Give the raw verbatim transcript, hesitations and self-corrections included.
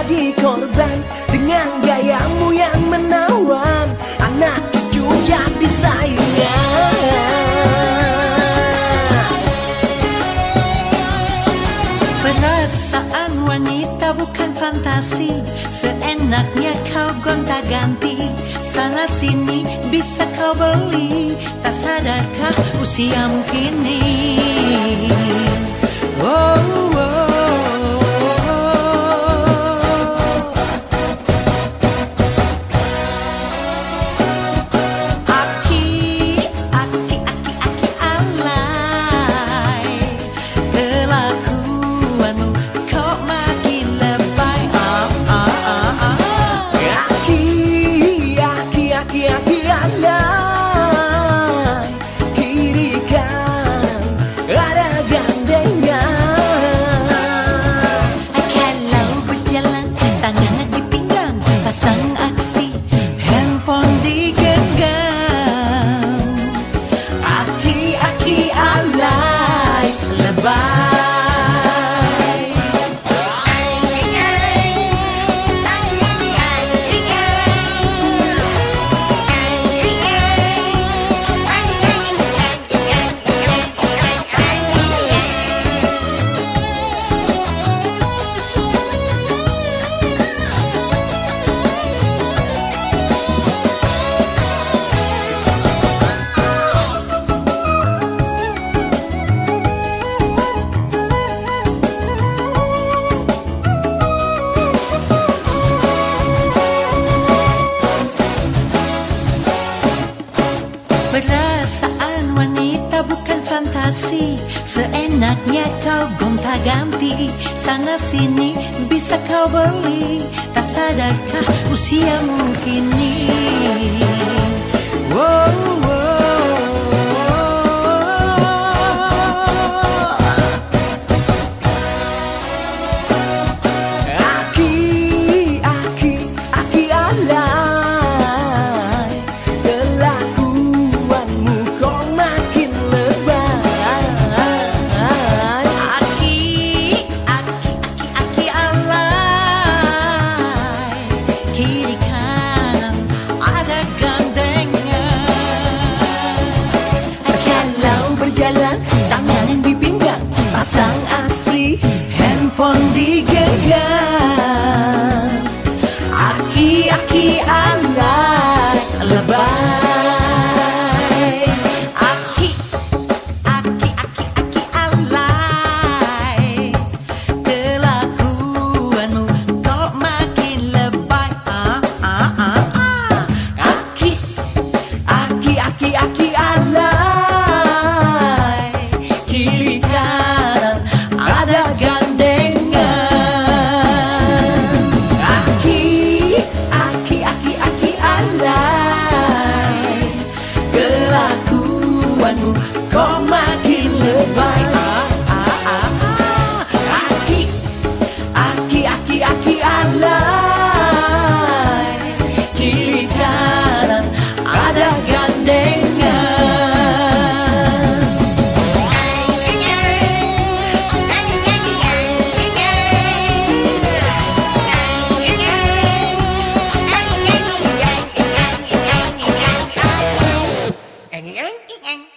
jadi korban dengan gayamu yang menawan. Anak cucu jadi sayang. Perasaan wanita bukan fantasi, seenaknya kau gonta-ganti. Sana sini bisa kau beli, tak sadarkah usiamu kini? Oh, oh. Perasaan wanita bukan fantasi, seenaknya kau gonta-ganti. Sana sini bisa kau beli, tak sadarkah usiamu kini? Wow, wow. Aki, aki, aki alay, kelakuanmu kok makin lebay. Aki, aki, aki, aki alay, kiri kanan ada gandengan. Kalau berjalan tangan yang di pinggang, pasang aksi handphone digenggam. Aki, aki alay, lebay. Aki, aki, aki, aki alay, kelakuanmu kok makin lebay. Ah, ah, ah, ah. Aki, aki, aki, aki alay, kiri kanan ada gandengan. Aki, aki, aki, aki alay, kelakuanmu kok makin lebay. Ah, ah, ah, ah. Aki, aki, aki, aki alay, kiri kanan ada gandengan. Eng, eng, eng, eng.